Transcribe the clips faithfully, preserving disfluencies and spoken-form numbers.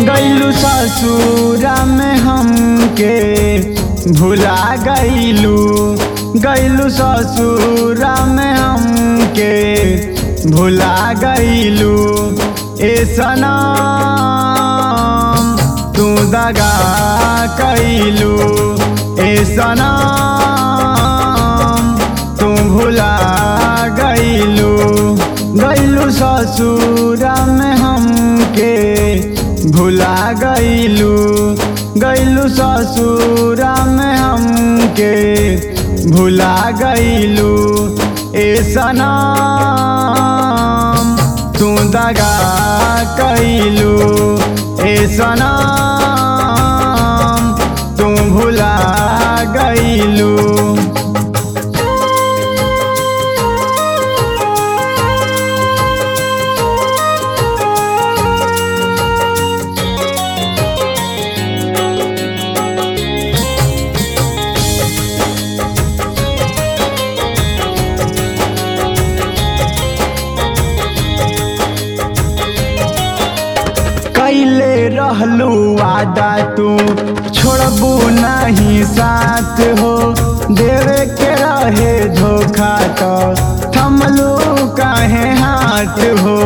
गईलू ससुरा में हमके भुला गईलू, गईलू ससुरा में हमके भुला गईलू। ए सनम तू दगा कईलू, ए सनम तू भुला गईलू। गईलू ससुरा में हमके भुला गईलू, गईलू ससुरा में हमके भुला गईलू। ए सनम तू दगा कईलू, ए सनम तू भुला गईलू। कैले रहलू वादा तू छोड़बू नहीं साथ हो, देवे के रहे धोखा तो थमलू काहे हाथ हो।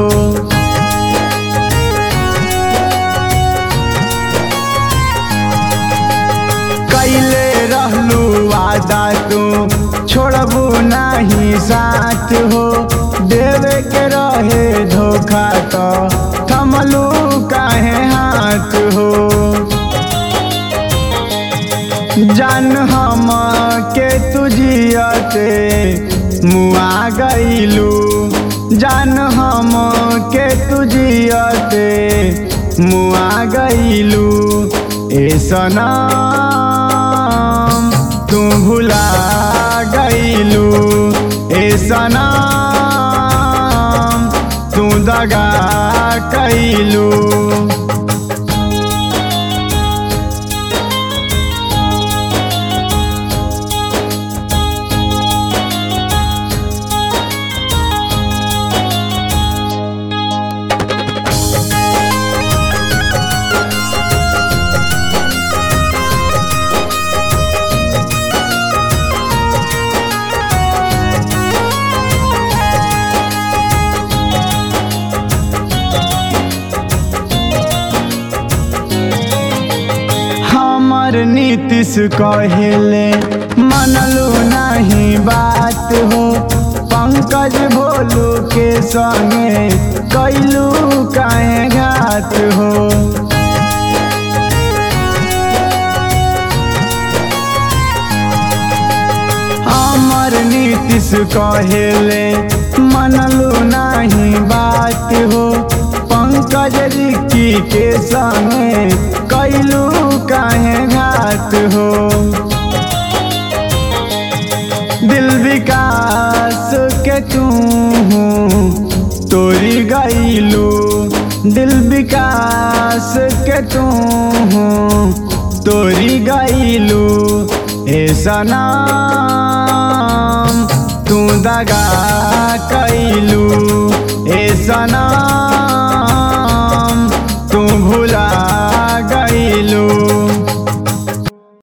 कैले रहलू वादा तू छोड़बू नहीं साथ हो, देवे के रहे धोखा तो थमलू काहे हाथ हो। जान हम के तुझियते मुआ गईलू, जान हम के तुझियते मुआ गईलू। ए सनम तू भुला गईलू, ए सनम तू दगा कईलू। नीतीश कहेले मनलू नहीं बात हो, पंकज भोलू के संगे कैलू काहे घात हो। हमर नीतीश कहेले मनलू नहीं बात हो, पंकज रिक्की के संगे कैलू काहे घात हो। दिल विकास के तू तोरी गईलू, दिल विकास के तू तोरी गईलू। ए सनम तू दगा कईलू, ए सनम